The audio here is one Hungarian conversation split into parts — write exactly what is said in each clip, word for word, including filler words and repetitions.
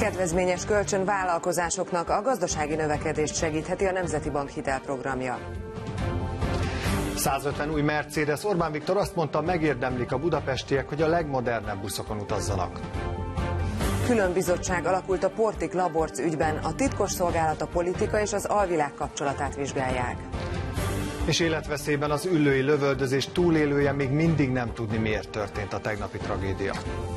Kedvezményes kölcsön vállalkozásoknak a gazdasági növekedést segítheti a Nemzeti Bank hitelprogramja. százötven új Mercedes. Orbán Viktor azt mondta, megérdemlik a budapestiek, hogy a legmodernebb buszokon utazzanak. Külön bizottság alakult a Portik Laborc ügyben, a titkosszolgálat a politika és az alvilág kapcsolatát vizsgálják. És életveszélyben az üllői lövöldözés túlélője még mindig nem tudni, miért történt a tegnapi tragédia.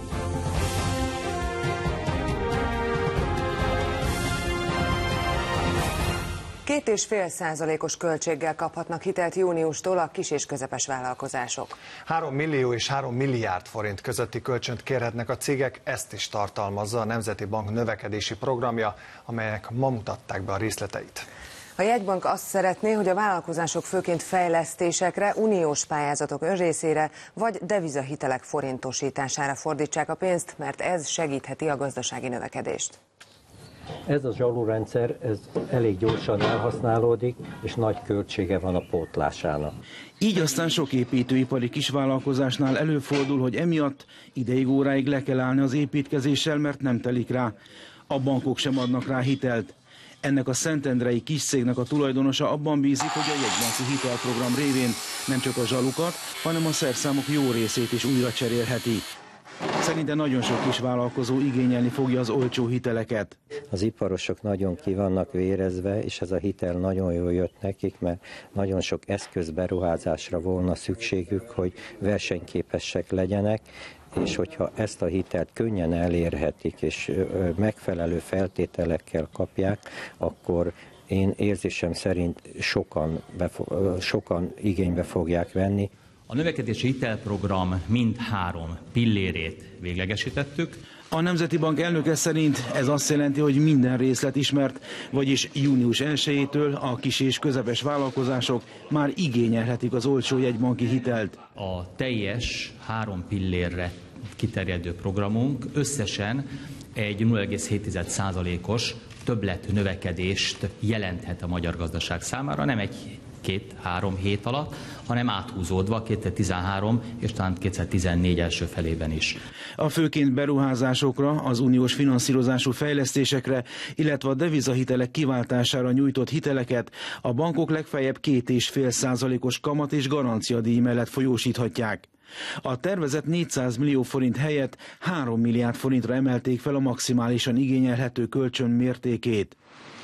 Két és fél százalékos költséggel kaphatnak hitelt júniustól a kis- és közepes vállalkozások. Három millió és három milliárd forint közötti kölcsönt kérhetnek a cégek, ezt is tartalmazza a Nemzeti Bank növekedési programja, amelyek ma mutatták be a részleteit. A jegybank azt szeretné, hogy a vállalkozások főként fejlesztésekre, uniós pályázatok önrészére vagy devizahitelek forintosítására fordítsák a pénzt, mert ez segítheti a gazdasági növekedést. Ez a zsalórendszer ez elég gyorsan elhasználódik, és nagy költsége van a pótlásának. Így aztán sok építőipari kisvállalkozásnál előfordul, hogy emiatt ideig óráig le kell állni az építkezéssel, mert nem telik rá. A bankok sem adnak rá hitelt. Ennek a szentendrei kis cégnek a tulajdonosa abban bízik, hogy a jegybanki hitelprogram révén nem csak a zsalukat, hanem a szerszámok jó részét is újra cserélheti. Szerinte nagyon sok kisvállalkozó igényelni fogja az olcsó hiteleket. Az iparosok nagyon ki vannak vérezve, és ez a hitel nagyon jól jött nekik, mert nagyon sok eszközberuházásra volna szükségük, hogy versenyképesek legyenek, és hogyha ezt a hitelt könnyen elérhetik, és megfelelő feltételekkel kapják, akkor én érzésem szerint sokan, befo- sokan igénybe fogják venni. A növekedési hitelprogram mind három pillérét véglegesítettük. A Nemzeti Bank elnöke szerint ez azt jelenti, hogy minden részlet ismert, vagyis június elsejétől a kis és közepes vállalkozások már igényelhetik az olcsó jegybanki hitelt. A teljes három pillérre kiterjedő programunk összesen egy nulla egész hét százalékos többlet növekedést jelenthet a magyar gazdaság számára, nem egy két-három hét alatt, hanem áthúzódva kétezer-tizenhárom és talán kétezer-tizennégy első felében is. A főként beruházásokra, az uniós finanszírozású fejlesztésekre, illetve a devizahitelek kiváltására nyújtott hiteleket a bankok legfeljebb két és fél százalékos kamat és garanciadíj mellett folyósíthatják. A tervezett négyszáz millió forint helyett három milliárd forintra emelték fel a maximálisan igényelhető kölcsön mértékét.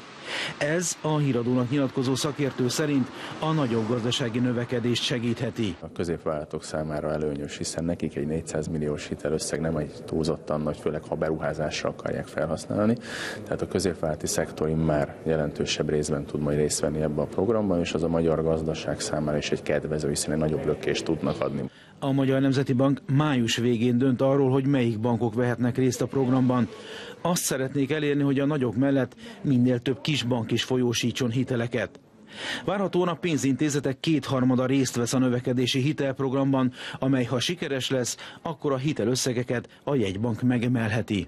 Ez a Híradónak nyilatkozó szakértő szerint a nagyobb gazdasági növekedést segítheti. A középvállalatok számára előnyös, hiszen nekik egy négyszáz milliós hitelösszeg nem egy túlzottan nagy, főleg ha beruházásra akarják felhasználni. Tehát a középvállalati szektor már jelentősebb részben tud majd részt venni ebben a programban, és az a magyar gazdaság számára is egy kedvező, hiszen egy nagyobb lökést tudnak adni. A Magyar Nemzeti Bank május végén dönt arról, hogy melyik bankok vehetnek részt a programban. Azt szeretnék elérni, hogy a nagyok mellett minél több kis bank is folyósítson hiteleket. Várhatóan a pénzintézetek kétharmada részt vesz a növekedési hitelprogramban, amely ha sikeres lesz, akkor a hitelösszegeket a jegybank megemelheti.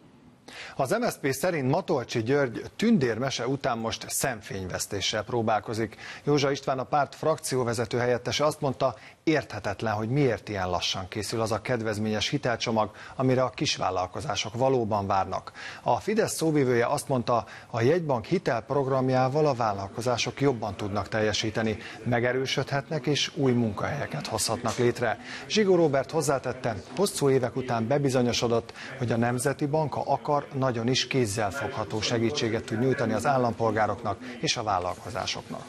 Az em es zé pé szerint Matolcsy György tündérmese után most szemfényvesztéssel próbálkozik. Józsa István, a párt frakcióvezető helyettese azt mondta, érthetetlen, hogy miért ilyen lassan készül az a kedvezményes hitelcsomag, amire a kisvállalkozások valóban várnak. A Fidesz szóvivője azt mondta, a jegybank hitelprogramjával a vállalkozások jobban tudnak teljesíteni, megerősödhetnek és új munkahelyeket hozhatnak létre. Zsigó Róbert hozzátette, hosszú évek után bebizonyosodott, hogy a Nemzeti Bank, ha akar, nagyon is kézzelfogható segítséget tud nyújtani az állampolgároknak és a vállalkozásoknak.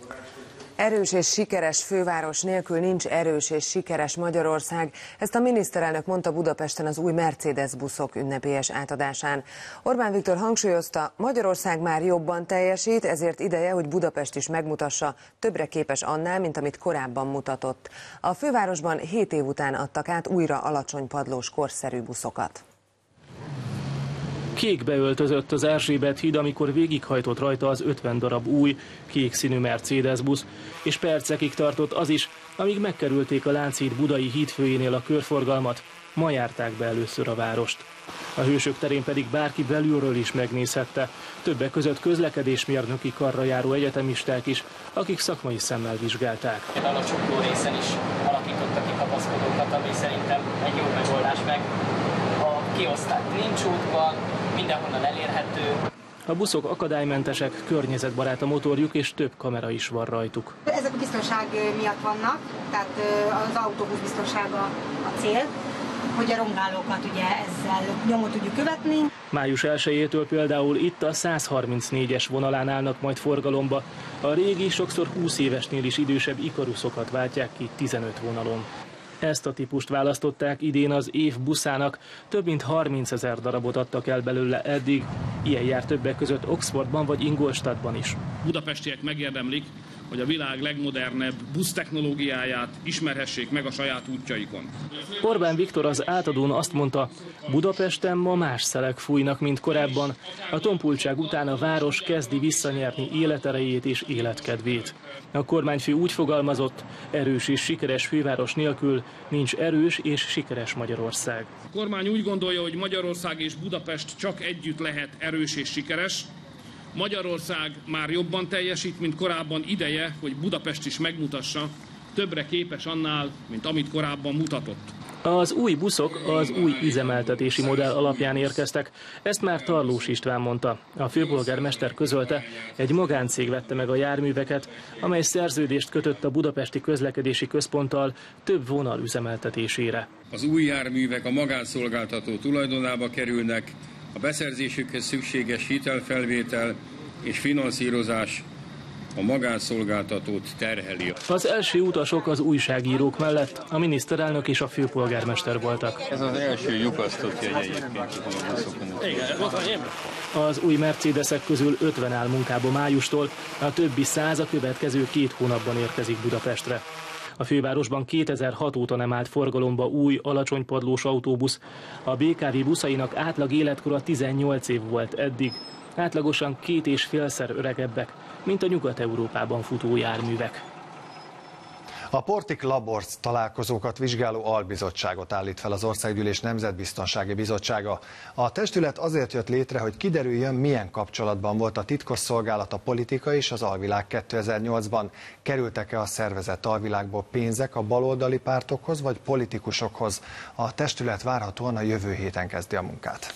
Erős és sikeres főváros nélkül nincs erős és sikeres Magyarország. Ezt a miniszterelnök mondta Budapesten az új Mercedes buszok ünnepélyes átadásán. Orbán Viktor hangsúlyozta, Magyarország már jobban teljesít, ezért ideje, hogy Budapest is megmutassa, többre képes annál, mint amit korábban mutatott. A fővárosban hét év után adtak át újra alacsony padlós korszerű buszokat. Kékbe öltözött az Erzsébet híd, amikor végighajtott rajta az ötven darab új, kék színű Mercedes busz, és percekig tartott az is, amíg megkerülték a Lánchíd budai hídfőjénél a körforgalmat, ma járták be először a várost. A Hősök terén pedig bárki belülről is megnézhette, többek között közlekedésmérnöki karra járó egyetemisták is, akik szakmai szemmel vizsgálták. A csukló részen is alakítottak ki kapaszkodókat, ami szerintem egy jó megoldás meg. A kiosztás nincs útban, mindenhonnan elérhető. A buszok akadálymentesek, környezetbarát a motorjuk, és több kamera is van rajtuk. Ezek a biztonság miatt vannak, tehát az autóbusz biztonsága a cél, hogy a rongálókat ugye ezzel nyomon tudjuk követni. május elsejétől például itt a száz harmincnégyes vonalán állnak majd forgalomba. A régi, sokszor húsz évesnél is idősebb ikaruszokat váltják ki tizenöt vonalon. Ezt a típust választották idén az év buszának, több mint harmincezer darabot adtak el belőle eddig. Ilyen jár többek között Oxfordban vagy Ingolstadtban is. Budapestiek megérdemlik, hogy a világ legmodernebb busztechnológiáját ismerhessék meg a saját útjaikon. Orbán Viktor az átadón azt mondta, Budapesten ma más szelek fújnak, mint korábban. A tompultság után a város kezdi visszanyerni életerejét és életkedvét. A kormányfő úgy fogalmazott, erős és sikeres főváros nélkül nincs erős és sikeres Magyarország. A kormány úgy gondolja, hogy Magyarország és Budapest csak együtt lehet erős és sikeres. Magyarország már jobban teljesít, mint korábban, ideje, hogy Budapest is megmutassa, többre képes annál, mint amit korábban mutatott. Az új buszok az új üzemeltetési modell alapján érkeztek, ezt már Tarlós István mondta. A főpolgármester közölte, egy magáncég vette meg a járműveket, amely szerződést kötött a Budapesti Közlekedési Központtal több vonal üzemeltetésére. Az új járművek a magánszolgáltató tulajdonába kerülnek, a beszerzésükhez szükséges hitelfelvétel és finanszírozás a magánszolgáltatót terheli. Az első utasok az újságírók mellett a miniszterelnök és a főpolgármester voltak. Ez az első lyukasztott jegy egyébként. Az új Mercedesek közül ötven áll munkába májustól, a többi száz a következő két hónapban érkezik Budapestre. A fővárosban kétezer-hat óta nem állt forgalomba új, alacsonypadlós autóbusz. A bé ká vé buszainak átlag életkora tizennyolc év volt eddig. Átlagosan két és félszer öregebbek, mint a Nyugat-Európában futó járművek. A Portik Laborc találkozókat vizsgáló albizottságot állít fel az Országgyűlés Nemzetbiztonsági Bizottsága. A testület azért jött létre, hogy kiderüljön, milyen kapcsolatban volt a titkosszolgálat, a politika és az alvilág kétezer-nyolcban. Kerültek-e a szervezett alvilágból pénzek a baloldali pártokhoz vagy politikusokhoz? A testület várhatóan a jövő héten kezdi a munkát.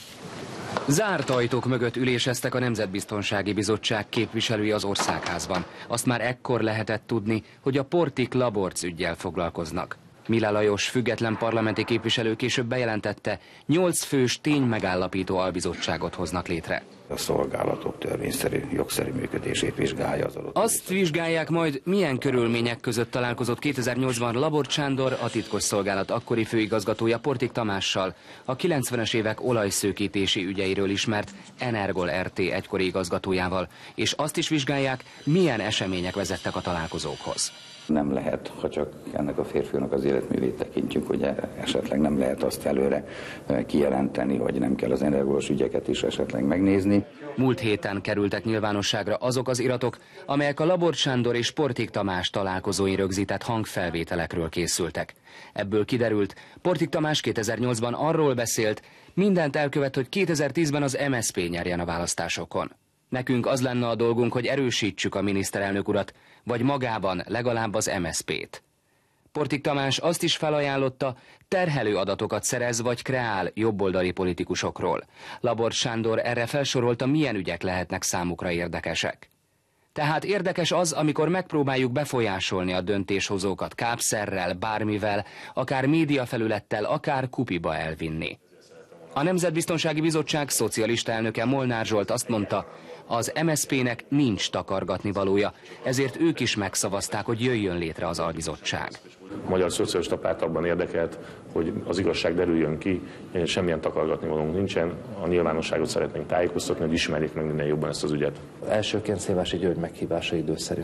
Zárt ajtók mögött üléseztek a Nemzetbiztonsági Bizottság képviselői az Országházban. Azt már ekkor lehetett tudni, hogy a Portik Laborc üggyel foglalkoznak. Mila Lajos független parlamenti képviselő később bejelentette, nyolc fős ténymegállapító albizottságot hoznak létre. A szolgálatok törvényszerű, jogszerű működését vizsgálja az adott. Azt vizsgálják majd, milyen körülmények között találkozott kétezer-nyolcban Laborc Sándor, a titkosszolgálat akkori főigazgatója Portik Tamással, a kilencvenes évek olajszőkítési ügyeiről ismert Energol er té egykori igazgatójával, és azt is vizsgálják, milyen események vezettek a találkozókhoz. Nem lehet, ha csak ennek a férfiúnak az életművét tekintjük, hogy esetleg nem lehet azt előre kijelenteni, hogy nem kell az energós ügyeket is esetleg megnézni. Múlt héten kerültek nyilvánosságra azok az iratok, amelyek a Laborc Sándor és Portik Tamás találkozóin rögzített hangfelvételekről készültek. Ebből kiderült, Portik Tamás kétezer-nyolcban arról beszélt, mindent elkövet, hogy kétezer-tízben az em es zé pé nyerjen a választásokon. Nekünk az lenne a dolgunk, hogy erősítsük a miniszterelnök urat, vagy magában legalább az em es zé pét. Portik Tamás azt is felajánlotta, terhelő adatokat szerez vagy kreál jobboldali politikusokról. Laborc Sándor erre felsorolta, milyen ügyek lehetnek számukra érdekesek. Tehát érdekes az, amikor megpróbáljuk befolyásolni a döntéshozókat kábszerrel, bármivel, akár médiafelülettel, akár kupiba elvinni. A Nemzetbiztonsági Bizottság szocialista elnöke Molnár Zsolt azt mondta, az em es zé pének nincs takargatni valója, ezért ők is megszavazták, hogy jöjjön létre az albizottság. A Magyar Szocialista Párt abban érdekelt, hogy az igazság derüljön ki, semmilyen takargatni valónk nincsen, a nyilvánosságot szeretnénk tájékoztatni, hogy ismerjék meg minden jobban ezt az ügyet. Elsőként Szévási György meghívása időszerű.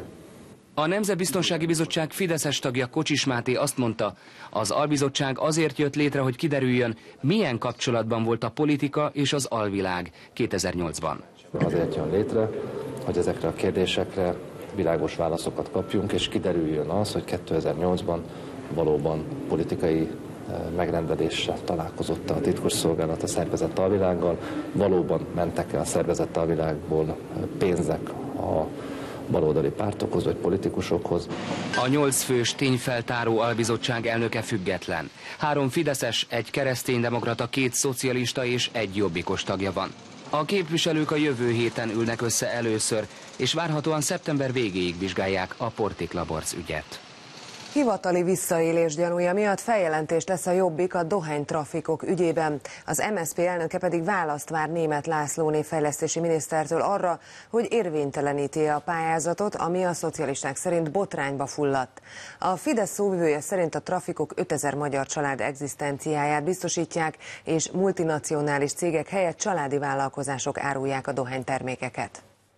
A Nemzetbiztonsági Bizottság fideszes tagja Kocsis Máté azt mondta, az albizottság azért jött létre, hogy kiderüljön, milyen kapcsolatban volt a politika és az alvilág kétezer-nyolcban. Azért jön létre, hogy ezekre a kérdésekre világos válaszokat kapjunk, és kiderüljön az, hogy kétezer-nyolcban valóban politikai megrendeléssel találkozott a titkosszolgálat a szervezett alvilággal, valóban mentek el a szervezett alvilágból pénzek a baloldali pártokhoz vagy politikusokhoz. A nyolc fős tényfeltáró albizottság elnöke független. Három fideszes, egy kereszténydemokrata, két szocialista és egy jobbikos tagja van. A képviselők a jövő héten ülnek össze először, és várhatóan szeptember végéig vizsgálják a Portik Laborc ügyet. Hivatali visszaélés gyanúja miatt feljelentés tesz a Jobbik a dohánytrafikok ügyében. Az em es zé pé elnöke pedig választ vár Németh Lászlóné fejlesztési minisztertől arra, hogy érvényteleníti a pályázatot, ami a szocialisták szerint botrányba fulladt. A Fidesz szóvivője szerint a trafikok ötezer magyar család egzisztenciáját biztosítják, és multinacionális cégek helyett családi vállalkozások árulják a dohánytermékeket.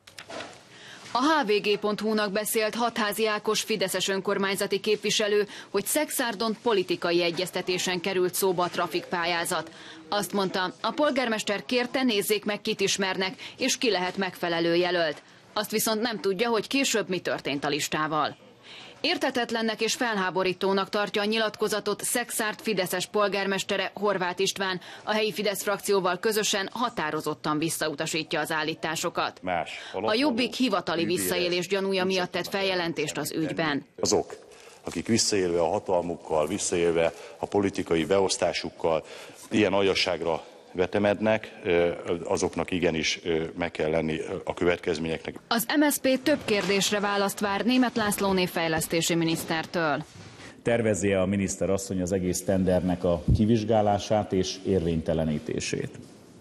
A há vé gé pont hú-nak beszélt Hatházi Ákos fideszes önkormányzati képviselő, hogy Szekszárdon politikai egyeztetésen került szóba a trafikpályázat. Azt mondta, a polgármester kérte, nézzék meg, kit ismernek, és ki lehet megfelelő jelölt. Azt viszont nem tudja, hogy később mi történt a listával. Érthetetlennek és felháborítónak tartja a nyilatkozatot Szekszárd fideszes polgármestere Horváth István. A helyi Fidesz frakcióval közösen határozottan visszautasítja az állításokat. Más, a Jobbik hivatali visszaélés gyanúja miatt tett feljelentést az ügyben. Azok, akik visszaélve a hatalmukkal, visszaélve a politikai beosztásukkal ilyen aljasságra vetemednek, azoknak igenis meg kell lenni a következményeknek. Az em es zé pé több kérdésre választ vár Németh Lászlóné fejlesztési minisztertől. Tervezi a miniszter asszony az egész tendernek a kivizsgálását és érvénytelenítését?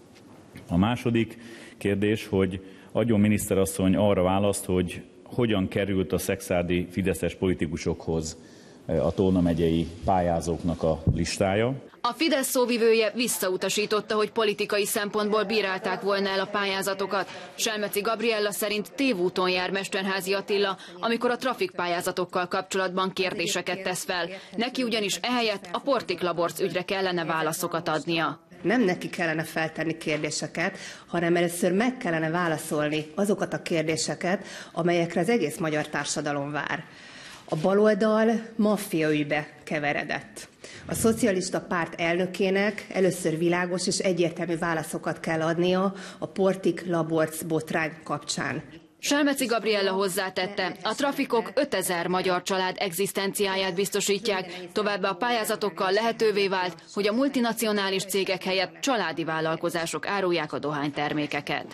A második kérdés, hogy adjon miniszter asszony arra választ, hogy hogyan került a szekszárdi fideszes politikusokhoz a Tolna megyei pályázóknak a listája. A Fidesz szóvivője visszautasította, hogy politikai szempontból bírálták volna el a pályázatokat. Selmeci Gabriella szerint tévúton jár Mesterházy Attila, amikor a trafikpályázatokkal kapcsolatban kérdéseket tesz fel. Neki ugyanis ehelyett a Portik Laborc ügyre kellene válaszokat adnia. Nem neki kellene feltenni kérdéseket, hanem először meg kellene válaszolni azokat a kérdéseket, amelyekre az egész magyar társadalom vár. A baloldal maffia ügybe keveredett. A szocialista párt elnökének először világos és egyértelmű válaszokat kell adnia a Portik Laborc botrány kapcsán. Selmeci Gabriella hozzátette, a trafikok ötezer magyar család egzisztenciáját biztosítják, továbbá a pályázatokkal lehetővé vált, hogy a multinacionális cégek helyett családi vállalkozások árulják a dohánytermékeket.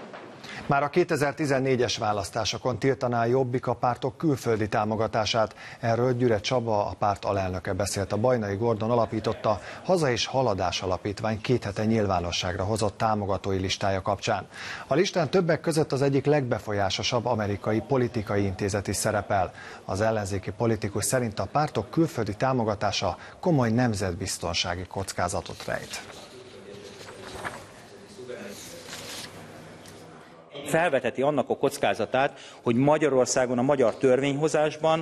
Már a kétezer-tizennégyes választásokon tiltaná a Jobbik a pártok külföldi támogatását. Erről Gyüre Csaba, a párt alelnöke beszélt. A Bajnai Gordon alapította Haza és Haladás Alapítvány két hete nyilvánosságra hozott támogatói listája kapcsán. A listán többek között az egyik legbefolyásosabb amerikai politikai intézet is szerepel. Az ellenzéki politikus szerint a pártok külföldi támogatása komoly nemzetbiztonsági kockázatot rejt. Felveteti annak a kockázatát, hogy Magyarországon a magyar törvényhozásban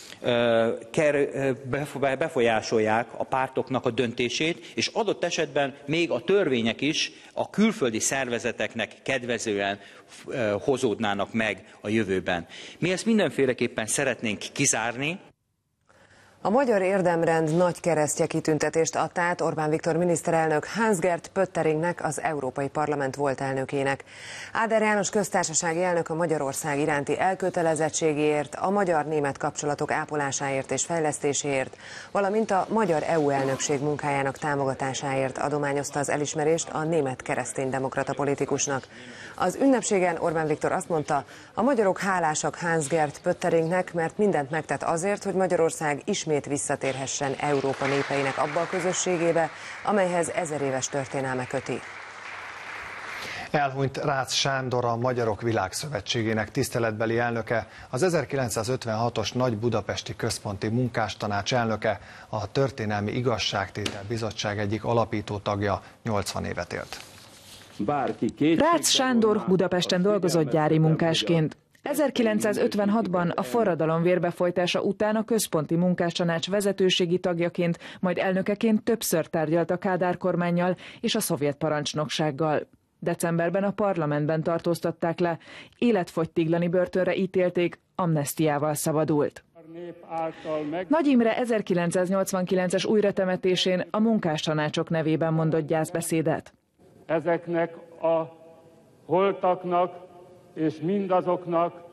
befolyásolják a pártoknak a döntését, és adott esetben még a törvények is a külföldi szervezeteknek kedvezően hozódnának meg a jövőben. Mi ezt mindenféleképpen szeretnénk kizárni. A Magyar Érdemrend nagy keresztje kitüntetést adta át Orbán Viktor miniszterelnök Hans-Gert Pötteringnek, az Európai Parlament volt elnökének. Áder János köztársasági elnök a Magyarország iránti elkötelezettségéért, a magyar-német kapcsolatok ápolásáért és fejlesztéséért, valamint a magyar é u elnökség munkájának támogatásáért adományozta az elismerést a német kereszténydemokrata politikusnak. Az ünnepségen Orbán Viktor azt mondta, a magyarok hálásak Hans-Gert Pötteringnek, mert mindent megtett azért, hogy Magyarország ismét visszatérhessen Európa népeinek abba a közösségébe, amelyhez ezer éves történelme köti. Elhunyt Rácz Sándor, a Magyarok Világszövetségének tiszteletbeli elnöke, az ezerkilencszázötvenhatos Nagy Budapesti Központi Munkástanács elnöke, a Történelmi Igazságtétel Bizottság egyik alapító tagja, nyolcvan évet élt. Rácz Sándor Budapesten dolgozott gyári munkásként. ezerkilencszázötvenhatban a forradalom vérbefolytása után a Központi Munkástanács vezetőségi tagjaként, majd elnökeként többször tárgyalt a Kádár kormánnyal és a szovjet parancsnoksággal. Decemberben a parlamentben tartóztatták le, életfogytiglani börtönre ítélték, amnesztiával szabadult. Nagy Imre ezerkilencszáznyolcvankilences újratemetésén a munkástanácsok nevében mondott gyászbeszédet. Ezeknek a holtaknak és mindazoknak,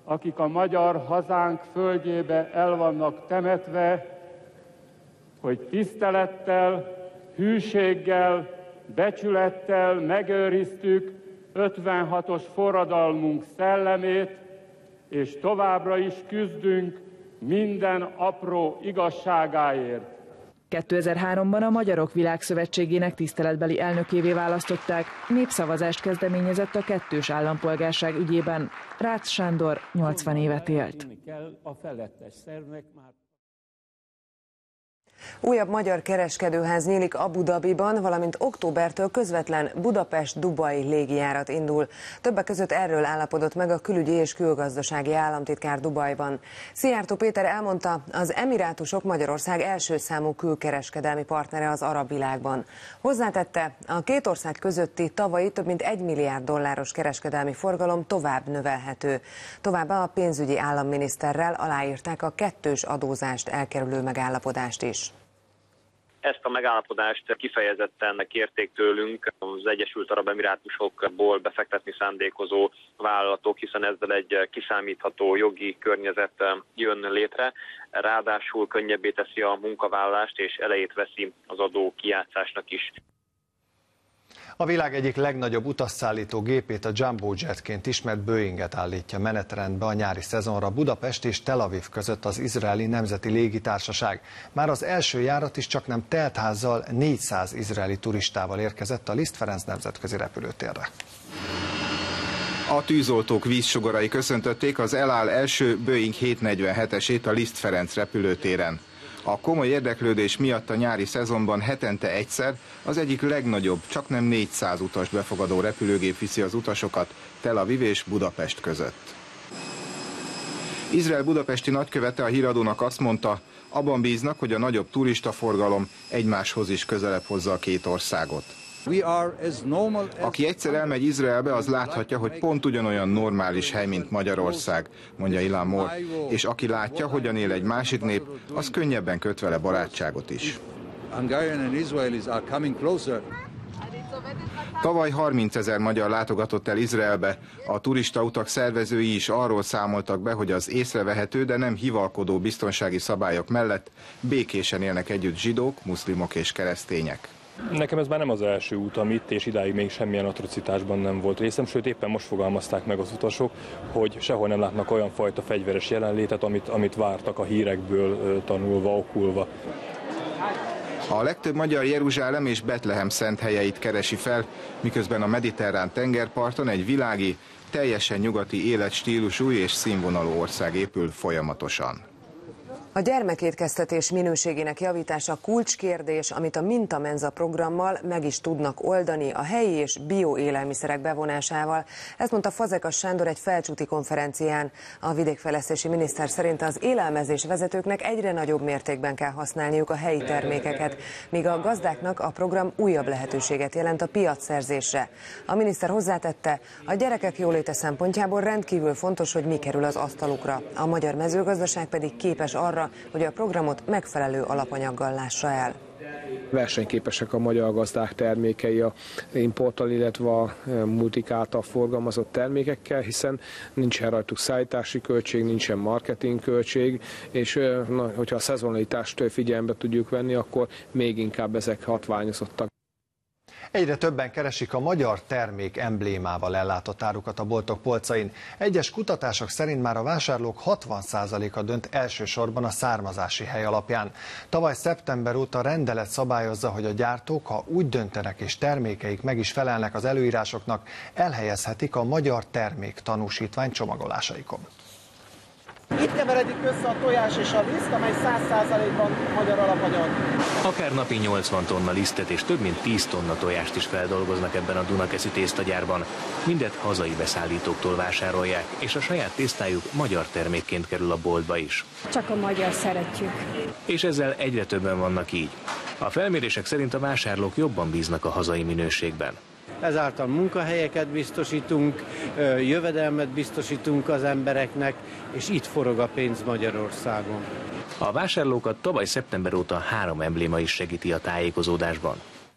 akik a magyar hazánk földjébe el vannak temetve, hogy tisztelettel, hűséggel, becsülettel megőriztük ötvenhatos forradalmunk szellemét, és továbbra is küzdünk minden apró igazságáért. kétezer-háromban a Magyarok Világszövetségének tiszteletbeli elnökévé választották, népszavazást kezdeményezett a kettős állampolgárság ügyében. Rácz Sándor nyolcvan évet élt. Újabb magyar kereskedőház nyílik Abu Dhabiban, valamint októbertől közvetlen Budapest-Dubai légijárat indul. Többek között erről állapodott meg a külügyi és külgazdasági államtitkár Dubajban. Szijjártó Péter elmondta, az Emirátusok Magyarország első számú külkereskedelmi partnere az arab világban. Hozzátette, a két ország közötti tavalyi több mint egy milliárd dolláros kereskedelmi forgalom tovább növelhető. Továbbá a pénzügyi államminiszterrel aláírták a kettős adózást elkerülő megállapodást is. Ezt a megállapodást kifejezetten kérték tőlünk az Egyesült Arab Emirátusokból befektetni szándékozó vállalatok, hiszen ezzel egy kiszámítható jogi környezet jön létre, ráadásul könnyebbé teszi a munkavállalást és elejét veszi az adó kijátszásnak is. A világ egyik legnagyobb utasszállító gépét, a Jumbo Jetként ismert Boeinget állítja menetrendbe a nyári szezonra Budapest és Tel Aviv között az izraeli nemzeti légitársaság. Már az első járat is csaknem teltházzal négyszáz izraeli turistával érkezett a Liszt Ferenc nemzetközi repülőtérre. A tűzoltók vízsugarai köszöntötték az El Al első Boeing hétszáznegyvenhetesét a Liszt Ferenc repülőtéren. A komoly érdeklődés miatt a nyári szezonban hetente egyszer az egyik legnagyobb, csaknem négyszáz utas befogadó repülőgép viszi az utasokat Tel Aviv és Budapest között. Izrael budapesti nagykövete a híradónak azt mondta, abban bíznak, hogy a nagyobb turistaforgalom egymáshoz is közelebb hozza a két országot. Aki egyszer elmegy Izraelbe, az láthatja, hogy pont ugyanolyan normális hely, mint Magyarország, mondja Ilan Moore, és aki látja, hogyan él egy másik nép, az könnyebben köt vele barátságot is. Tavaly harmincezer magyar látogatott el Izraelbe, a turistautak szervezői is arról számoltak be, hogy az észrevehető, de nem hivalkodó biztonsági szabályok mellett békésen élnek együtt zsidók, muszlimok és keresztények. Nekem ez már nem az első utam itt, és idáig még semmilyen atrocitásban nem volt részem, sőt éppen most fogalmazták meg az utasok, hogy sehol nem látnak olyan fajta fegyveres jelenlétet, amit, amit vártak a hírekből tanulva, okulva. A legtöbb magyar Jeruzsálem és Betlehem szent helyeit keresi fel, miközben a mediterrán tengerparton egy világi, teljesen nyugati életstílusú és színvonalú ország épül folyamatosan. A gyermekétkeztetés minőségének javítása kulcskérdés, amit a Mintamenza programmal meg is tudnak oldani a helyi és bioélelmiszerek bevonásával. Ezt mondta Fazekas Sándor egy felcsúti konferencián. A vidékfejlesztési miniszter szerint az élelmezés vezetőknek egyre nagyobb mértékben kell használniuk a helyi termékeket, míg a gazdáknak a program újabb lehetőséget jelent a piacszerzésre. A miniszter hozzátette, a gyerekek jóléte szempontjából rendkívül fontos, hogy mi kerül az asztalukra. A magyar mezőgazdaság pedig képes arra, hogy a programot megfelelő alapanyaggal lássa el. Versenyképesek a magyar gazdák termékei a importtal, illetve a multik által forgalmazott termékekkel, hiszen nincsen rajtuk szállítási költség, nincsen marketing költség, és na, hogyha a szezonalitást figyelembe tudjuk venni, akkor még inkább ezek hatványozottak. Egyre többen keresik a magyar termék emblémával ellátott árukat a boltok polcain. Egyes kutatások szerint már a vásárlók hatvan százaléka dönt elsősorban a származási hely alapján. Tavaly szeptember óta rendelet szabályozza, hogy a gyártók, ha úgy döntenek és termékeik meg is felelnek az előírásoknak, elhelyezhetik a magyar termék tanúsítvány csomagolásaikon. Itt keveredik össze a tojás és a liszt, amely száz százalékban magyar alapanyag. Akár napi nyolcvan tonna lisztet és több mint tíz tonna tojást is feldolgoznak ebben a Dunakeszi tésztagyárban. Mindet hazai beszállítóktól vásárolják, és a saját tésztájuk magyar termékként kerül a boltba is. Csak a magyar szeretjük. És ezzel egyre többen vannak így. A felmérések szerint a vásárlók jobban bíznak a hazai minőségben. Ezáltal munkahelyeket biztosítunk, jövedelmet biztosítunk az embereknek, és itt forog a pénz Magyarországon. A vásárlókat tavaly szeptember óta három embléma is segíti a tájékozódásban.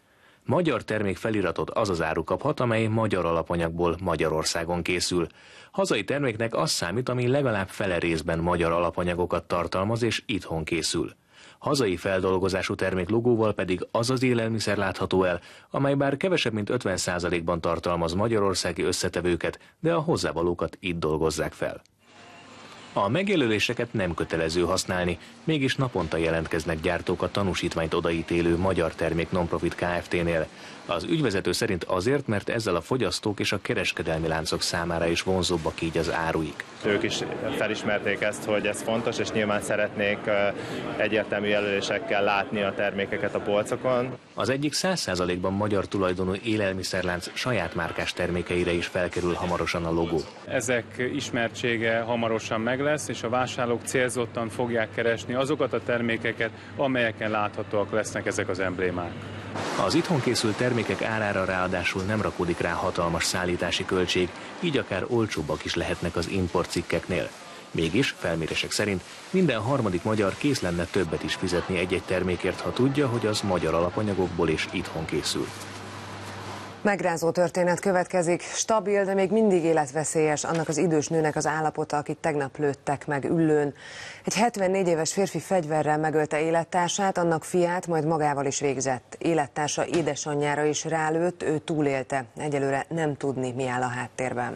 Magyar termék feliratot az az áru kaphat, amely magyar alapanyagból Magyarországon készül. Hazai terméknek az számít, ami legalább fele részben magyar alapanyagokat tartalmaz és itthon készül. Hazai feldolgozású termék logóval pedig az az élelmiszer látható el, amely bár kevesebb mint ötven százalékban tartalmaz magyarországi összetevőket, de a hozzávalókat itt dolgozzák fel. A megjelöléseket nem kötelező használni, mégis naponta jelentkeznek gyártók a tanúsítványt odaítélő Magyar Termék Nonprofit Kft-nél. Az ügyvezető szerint azért, mert ezzel a fogyasztók és a kereskedelmi láncok számára is vonzóbbak így az áruik. Ők is felismerték ezt, hogy ez fontos, és nyilván szeretnék egyértelmű jelölésekkel látni a termékeket a polcokon. Az egyik száz százalékban magyar tulajdonú élelmiszerlánc saját márkás termékeire is felkerül hamarosan a logó. Ezek ismertsége hamarosan meg lesz, és a vásárlók célzottan fogják keresni azokat a termékeket, amelyeken láthatóak lesznek ezek az emblémák. Az itthon készült termékek árára ráadásul nem rakódik rá hatalmas szállítási költség, így akár olcsóbbak is lehetnek az importcikkeknél. Mégis, felmérések szerint minden harmadik magyar kész lenne többet is fizetni egy-egy termékért, ha tudja, hogy az magyar alapanyagokból és itthon készül. Megrázó történet következik. Stabil, de még mindig életveszélyes annak az idős nőnek az állapota, akit tegnap lőttek meg Üllőn. Egy hetvennégy éves férfi fegyverrel megölte élettársát, annak fiát, majd magával is végzett. Élettársa édesanyjára is rálőtt, ő túlélte. Egyelőre nem tudni, mi áll a háttérben.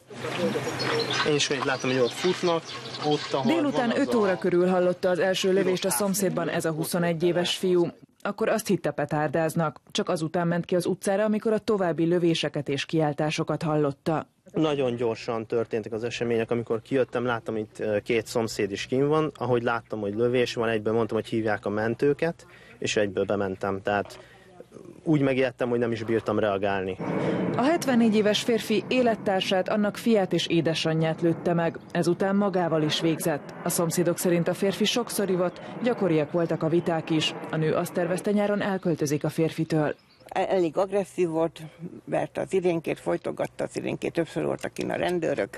Én is látom, hogy ott futnak, ott, ahol Délután öt óra körül hallotta az első lövést a szomszédban ez a huszonegy éves fiú. Akkor azt hitte, petárdáznak. Csak azután ment ki az utcára, amikor a további lövéseket és kiáltásokat hallotta. Nagyon gyorsan történtek az események, amikor kijöttem, láttam, itt két szomszéd is kint van. Ahogy láttam, hogy lövés van, egyből mondtam, hogy hívják a mentőket, és egyből bementem. Tehát úgy megijedtem, hogy nem is bírtam reagálni. A hetvennégy éves férfi élettársát, annak fiát és édesanyját lőtte meg, ezután magával is végzett. A szomszédok szerint a férfi sokszor ivott, gyakoriak voltak a viták is. A nő azt tervezte, nyáron elköltözik a férfitől. Elég agresszív volt, mert az irénkét folytogatta, az irénkét többször voltak kint a rendőrök.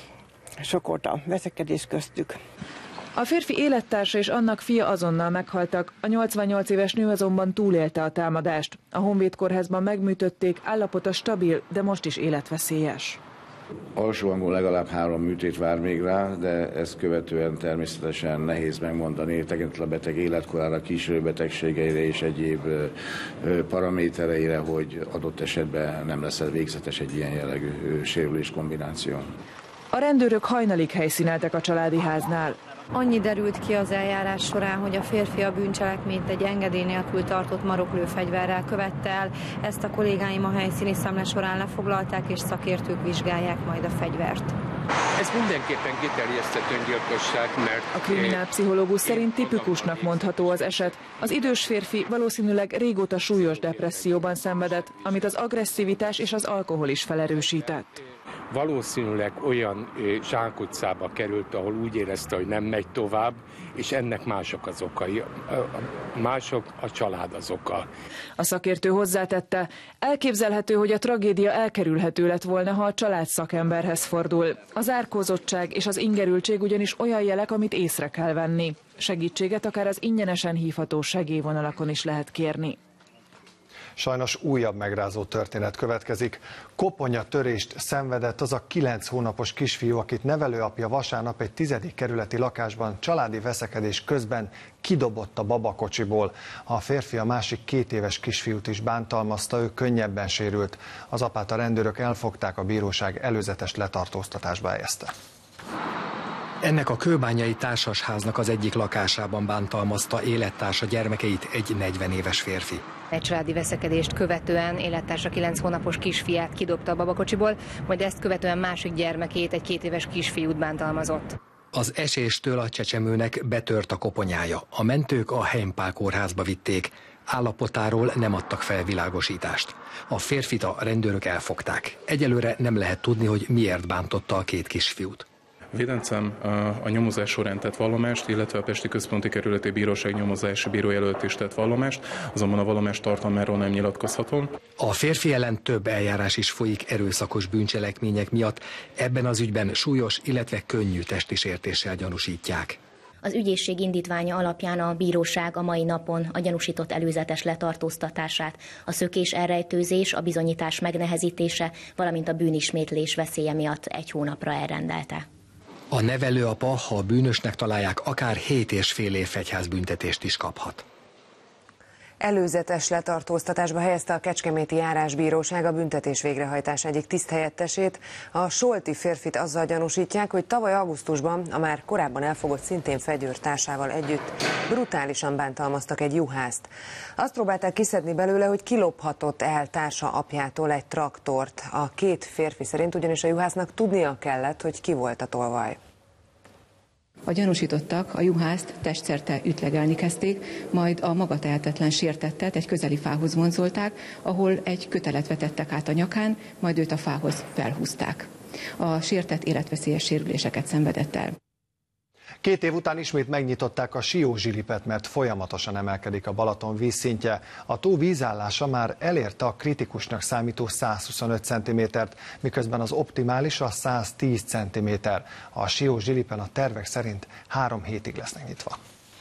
Sok volt a veszekedés köztük. A férfi élettársa és annak fia azonnal meghaltak, a nyolcvannyolc éves nő azonban túlélte a támadást. A Honvéd kórházban megműtötték, állapota stabil, de most is életveszélyes. Alsóhangon legalább három műtét vár még rá, de ezt követően természetesen nehéz megmondani, tekintettel a beteg életkorára, kísérőbetegségeire és egyéb paramétereire, hogy adott esetben nem lesz végzetes egy ilyen jellegű sérülés kombináció. A rendőrök hajnalig helyszíneltek a családi háznál. Annyi derült ki az eljárás során, hogy a férfi a bűncselekményt egy engedély nélkül tartott maroklőfegyverrel követte el. Ezt a kollégáim a helyszíni szemle során lefoglalták, és szakértők vizsgálják majd a fegyvert. Ez mindenképpen kiterjesztett öngyilkosság, mert... A kriminálpszichológus szerint tipikusnak mondható az eset. Az idős férfi valószínűleg régóta súlyos depresszióban szenvedett, amit az agresszivitás és az alkohol is felerősített. Valószínűleg olyan zsákutcába került, ahol úgy érezte, hogy nem megy tovább, és ennek mások az okai, mások a család az oka. A szakértő hozzátette, elképzelhető, hogy a tragédia elkerülhető lett volna, ha a család szakemberhez fordul. Az árkózottság és az ingerültség ugyanis olyan jelek, amit észre kell venni. Segítséget akár az ingyenesen hívható segélyvonalakon is lehet kérni. Sajnos újabb megrázó történet következik. Koponyatörést szenvedett az a kilenc hónapos kisfiú, akit nevelőapja vasárnap egy tizedik kerületi lakásban családi veszekedés közben kidobott a babakocsiból. A férfi a másik két éves kisfiút is bántalmazta, ő könnyebben sérült. Az apát a rendőrök elfogták, a bíróság előzetes letartóztatásba helyezte. Ennek a kőbányai társasháznak az egyik lakásában bántalmazta élettársa gyermekeit egy negyven éves férfi. Egy családi veszekedést követően élettársa kilenc hónapos kisfiát kidobta a babakocsiból, majd ezt követően másik gyermekét, egy két éves kisfiút bántalmazott. Az eséstől a csecsemőnek betört a koponyája. A mentők a Heimpál kórházba vitték. Állapotáról nem adtak fel világosítást. A férfit a rendőrök elfogták. Egyelőre nem lehet tudni, hogy miért bántotta a két kisfiút. Védencem a nyomozás során tett vallomást, illetve a Pesti Központi Kerületi Bíróság nyomozási bírójelölt is tett vallomást, azonban a vallomás tartalmáról nem nyilatkozhatom. A férfi ellen több eljárás is folyik erőszakos bűncselekmények miatt, ebben az ügyben súlyos, illetve könnyű testi sértéssel gyanúsítják. Az ügyészség indítványa alapján a bíróság a mai napon a gyanúsított előzetes letartóztatását, a szökés elrejtőzés, a bizonyítás megnehezítése, valamint a bűnismétlés veszélye miatt egy hónapra elrendelte. A nevelőapa, ha bűnösnek találják, akár hét és fél év fegyházbüntetést is kaphat. Előzetes letartóztatásba helyezte a Kecskeméti Járásbíróság a büntetés végrehajtás egyik tiszthelyettesét. A solti férfit azzal gyanúsítják, hogy tavaly augusztusban a már korábban elfogott szintén fegyőrtársával együtt brutálisan bántalmaztak egy juhászt. Azt próbálták kiszedni belőle, hogy kilophatott el társa apjától egy traktort. A két férfi szerint ugyanis a juhásznak tudnia kellett, hogy ki volt a tolvaj. A gyanúsítottak a juhászt testszerte ütlegelni kezdték, majd a magatehetetlen sértettet egy közeli fához vonzolták, ahol egy kötelet vetettek át a nyakán, majd őt a fához felhúzták. A sértett életveszélyes sérüléseket szenvedett el. Két év után ismét megnyitották a Sió-zsilipet, mert folyamatosan emelkedik a Balaton vízszintje. A tó vízállása már elérte a kritikusnak számító száz huszonöt centimétert, miközben az optimális a száz tíz centiméter. A Sió-zsilipen a tervek szerint három hétig lesznek nyitva.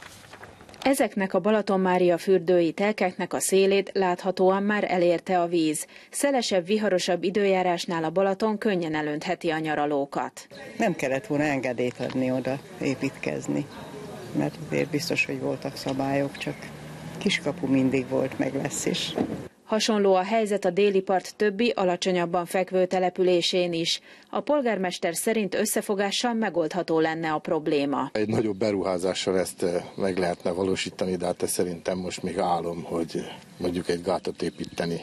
Ezeknek a Balaton-Mária fürdői telkeknek a szélét láthatóan már elérte a víz. Szelesebb, viharosabb időjárásnál a Balaton könnyen elöntheti a nyaralókat. Nem kellett volna engedélyt adni oda építkezni, mert azért biztos, hogy voltak szabályok, csak kiskapu mindig volt, meg lesz is. Hasonló a helyzet a déli part többi, alacsonyabban fekvő településén is. A polgármester szerint összefogással megoldható lenne a probléma. Egy nagyobb beruházással ezt meg lehetne valósítani, de hát szerintem most még álom, hogy mondjuk egy gátat építeni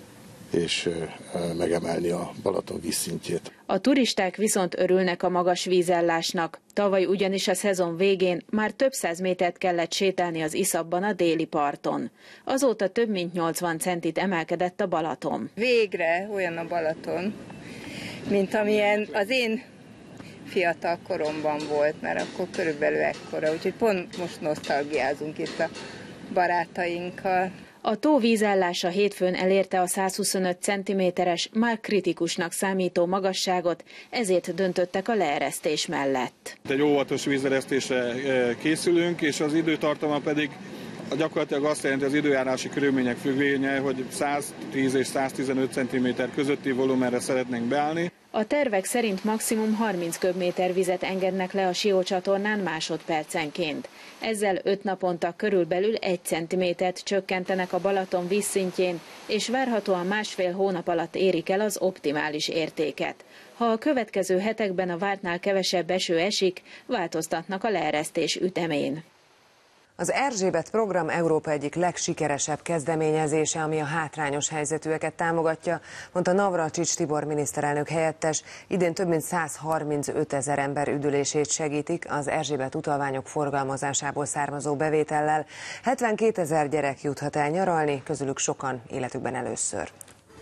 és megemelni a Balaton vízszintjét. A turisták viszont örülnek a magas vízellásnak. Tavaly ugyanis a szezon végén már több száz métert kellett sétálni az iszapban a déli parton. Azóta több mint nyolcvan centit emelkedett a Balaton. Végre olyan a Balaton, mint amilyen az én fiatal koromban volt, mert akkor körülbelül ekkora, úgyhogy pont most nosztalgiázunk itt a barátainkkal. A tó vízállása hétfőn elérte a száz huszonöt centiméteres, már kritikusnak számító magasságot, ezért döntöttek a leeresztés mellett. Egy óvatos vízeresztésre készülünk, és az időtartama pedig gyakorlatilag azt jelenti, az időjárási körülmények függvénye, hogy száz tíz és száz tizenöt centiméter közötti volumenre szeretnénk beállni. A tervek szerint maximum harminc köbméter vizet engednek le a Sió csatornán másodpercenként. Ezzel öt naponta körülbelül egy centimétert csökkentenek a Balaton vízszintjén, és várhatóan másfél hónap alatt érik el az optimális értéket. Ha a következő hetekben a vártnál kevesebb eső esik, változtatnak a leeresztés ütemén. Az Erzsébet program Európa egyik legsikeresebb kezdeményezése, ami a hátrányos helyzetűeket támogatja, mondta Navracsics Tibor miniszterelnök helyettes. Idén több mint száz harmincöt ezer ember üdülését segítik az Erzsébet utalványok forgalmazásából származó bevétellel. hetvenkét ezer gyerek juthat el nyaralni, közülük sokan életükben először.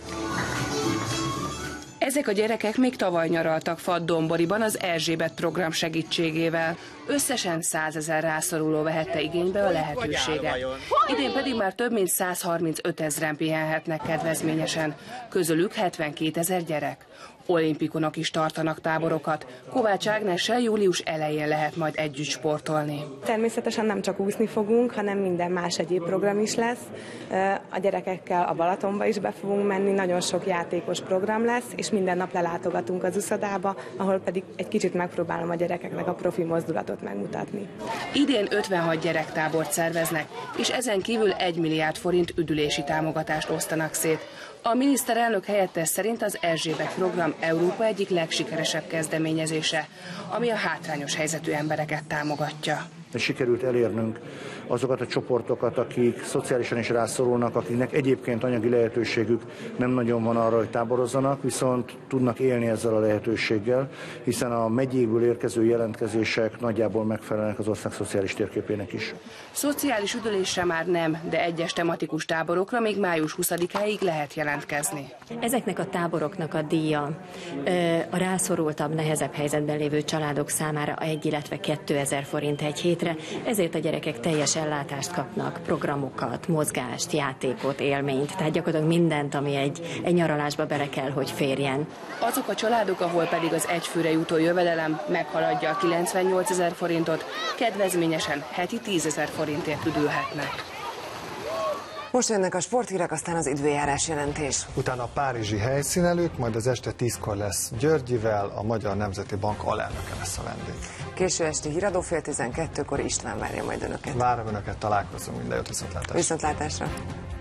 Ezek a gyerekek még tavaly nyaraltak Faddonboriban az Erzsébet program segítségével. Összesen százezer rászoruló vehette igénybe a lehetőséget. Idén pedig már több mint száz harmincöt ezren pihenhetnek kedvezményesen, közülük hetvenkét ezer gyerek. Olimpikonok is tartanak táborokat. Kovács Ágnessel július elején lehet majd együtt sportolni. Természetesen nem csak úszni fogunk, hanem minden más egyéb program is lesz. A gyerekekkel a Balatonba is be fogunk menni, nagyon sok játékos program lesz, és minden nap lelátogatunk az uszodába, ahol pedig egy kicsit megpróbálom a gyerekeknek a profi mozdulatot megmutatni. Idén ötvenhat gyerektábort szerveznek, és ezen kívül egy milliárd forint üdülési támogatást osztanak szét. A miniszterelnök helyettes szerint az Erzsébet program Európa egyik legsikeresebb kezdeményezése, ami a hátrányos helyzetű embereket támogatja. Sikerült elérnünk azokat a csoportokat, akik szociálisan is rászorulnak, akiknek egyébként anyagi lehetőségük nem nagyon van arra, hogy táborozzanak, viszont tudnak élni ezzel a lehetőséggel, hiszen a megyékből érkező jelentkezések nagyjából megfelelnek az ország szociális térképének is. Szociális üdülésre már nem, de egyes tematikus táborokra még május huszadikáig lehet jelentkezni. Ezeknek a táboroknak a díja a rászorultabb, nehezebb helyzetben lévő családok számára egy, illetve kétezer forint egy hét létre, ezért a gyerekek teljes ellátást kapnak, programokat, mozgást, játékot, élményt, tehát gyakorlatilag mindent, ami egy, egy nyaralásba bele kell, hogy férjen. Azok a családok, ahol pedig az egyfőre jutó jövedelem meghaladja a kilencvennyolcezer forintot, kedvezményesen heti tízezer forintért üdülhetnek. Most jönnek a sporthírek, aztán az időjárás jelentés. Utána a párizsi helyszínelők, majd az este tízkor lesz Györgyivel, a Magyar Nemzeti Bank alelnöke lesz a vendég. Késő esti híradó fél tizenkettőkor István várja majd önöket. Várom önöket, találkozunk, minden jót, viszontlátásra. Viszontlátásra.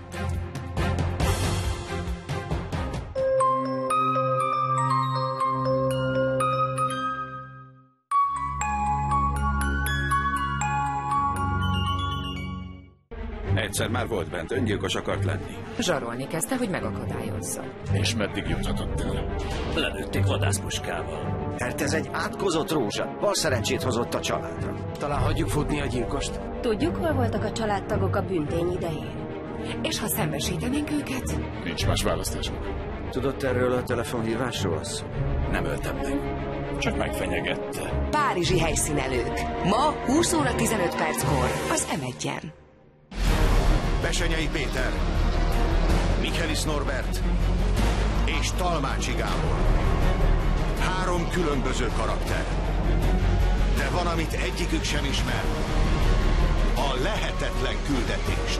Egyszer már volt bent, öngyilkos akart lenni. Zsarolni kezdte, hogy megakadályozza. És meddig juthatott el? Lelőtték vadászpuskával. Mert ez egy átkozott rózsa. Bal szerencsét hozott a családra. Talán hagyjuk futni a gyilkost. Tudjuk, hol voltak a családtagok a bűntény idején. És ha szembesítenénk őket? Nincs más választásunk. Tudott erről a telefonhívásról? Nem öltem meg. Csak megfenyegette. Párizsi helyszínelők. Ma húsz óra tizenöt perckor az em egyen. Besenyei Péter, Michelis Norbert és Talmácsi Gábor. Három különböző karakter. De van, amit egyikük sem ismer. A lehetetlen küldetést.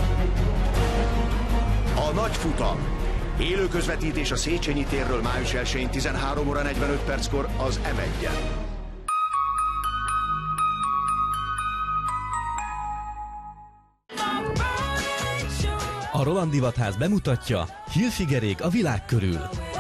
A nagy futam. Élő közvetítés a Széchenyi térről május elsején tizenhárom óra negyvenöt perckor az em egyen. A Roland Divatház bemutatja Hilfigerék a világ körül.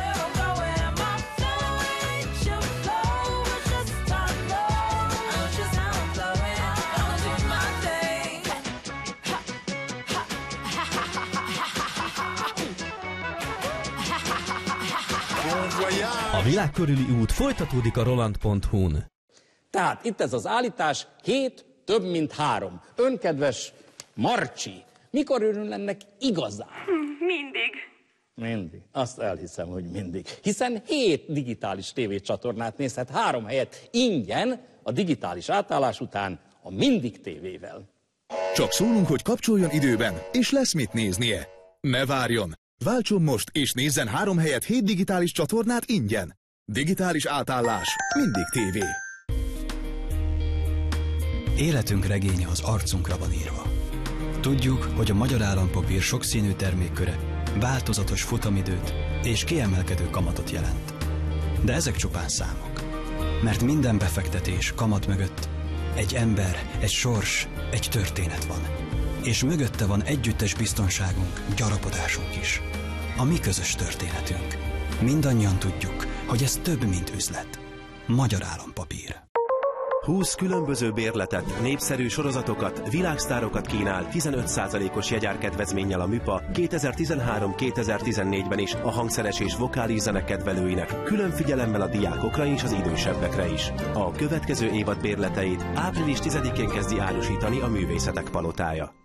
A világ körüli út folytatódik a roland pont hu-n. Tehát itt ez az állítás, hét több mint három. Önkedves Marcsi, mikor örül ennek igazán? Mindig. Mindig. Azt elhiszem, hogy mindig. Hiszen hét digitális tévécsatornát nézhet három helyet ingyen a digitális átállás után a Mindig tévével. Csak szólunk, hogy kapcsoljon időben, és lesz mit néznie. Ne várjon! Váltson most, és nézzen három helyet hét digitális csatornát ingyen. Digitális átállás. Mindig tévé. Életünk regénye az arcunkra van írva. Tudjuk, hogy a Magyar Állampapír sokszínű termékköre változatos futamidőt és kiemelkedő kamatot jelent. De ezek csupán számok. Mert minden befektetés kamat mögött egy ember, egy sors, egy történet van. És mögötte van együttes biztonságunk, gyarapodásunk is. A mi közös történetünk. Mindannyian tudjuk, hogy ez több, mint üzlet. Magyar Állampapír. húsz különböző bérletet, népszerű sorozatokat, világsztárokat kínál tizenöt százalékos jegyárkedvezménnyel a MÜPA kétezer-tizenhárom kétezer-tizennégyben is a hangszeres és vokális zene kedvelőinek, külön figyelemmel a diákokra és az idősebbekre is. A következő évad bérleteit április tizedikén kezdi árusítani a Művészetek Palotája.